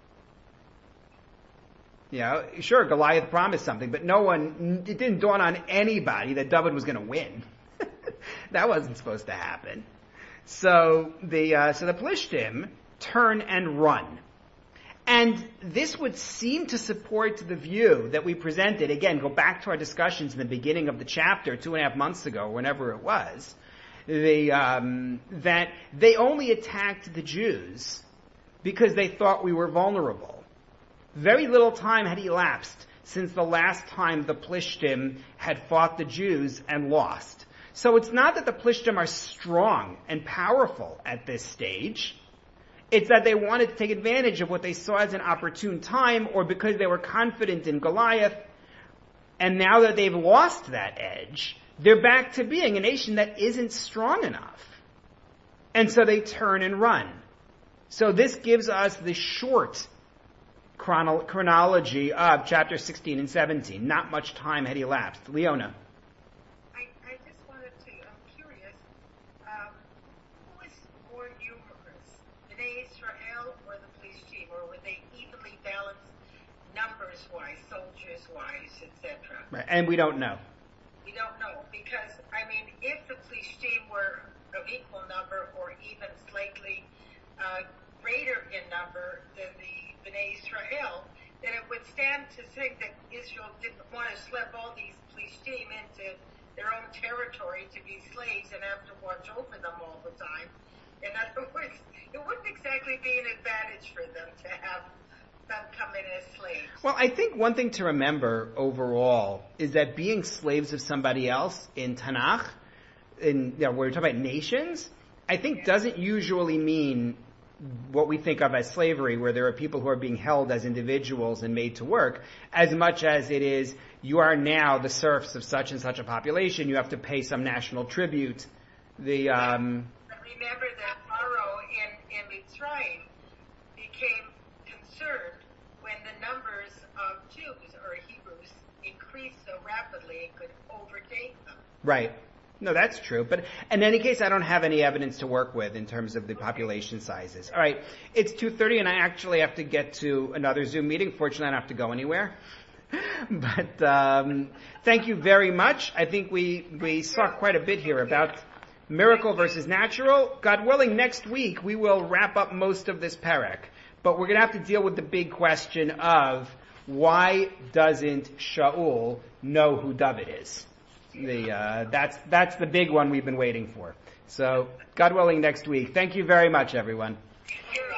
You know, sure, Goliath promised something, but it didn't dawn on anybody that David was going to win. That wasn't supposed to happen. So the Plishtim turn and run. And this would seem to support the view that we presented, again, go back to our discussions in the beginning of the chapter 2.5 months ago, whenever it was, that they only attacked the Jews because they thought we were vulnerable. Very little time had elapsed since the last time the Plishtim had fought the Jews and lost. So it's not that the Plishtim are strong and powerful at this stage. It's that they wanted to take advantage of what they saw as an opportune time, or because they were confident in Goliath. And now that they've lost that edge, they're back to being a nation that isn't strong enough. And so they turn and run. So this gives us the short chronology of chapter 16 and 17. Not much time had elapsed. Leona. I just wanted to, I'm curious, who is more numerous, Bnei Israel or the Plishtim, or were they evenly balanced numbers-wise, soldiers-wise, etc.? Right, and we don't know. We don't know, because, I mean, if the Plishtim were of equal number or even slightly greater in number than the Bnei Israel, then it would stand to think that Israel didn't want to slip all these Plishtim into their own territory to be slaves and have to watch over them all the time. In other words, it wouldn't exactly be an advantage for them to have them come in as slaves. Well, I think one thing to remember overall is that being slaves of somebody else in Tanakh, where we're talking about nations, I think doesn't usually mean what we think of as slavery, where there are people who are being held as individuals and made to work, as much as it is, you are now the serfs of such and such a population, you have to pay some national tribute. Remember that Pharaoh in Mitzrayim became concerned when the numbers of Jews or Hebrews increased so rapidly it could overtake them. Right. No, that's true. But in any case, I don't have any evidence to work with in terms of the population sizes. All right. It's 2:30 and I actually have to get to another Zoom meeting. Fortunately, I don't have to go anywhere. But thank you very much. I think we saw quite a bit here about miracle versus natural. God willing, next week we will wrap up most of this parak. But we're going to have to deal with the big question of why doesn't Shaul know who David is? That's the big one we've been waiting for. So, God willing, next week. Thank you very much, everyone. You're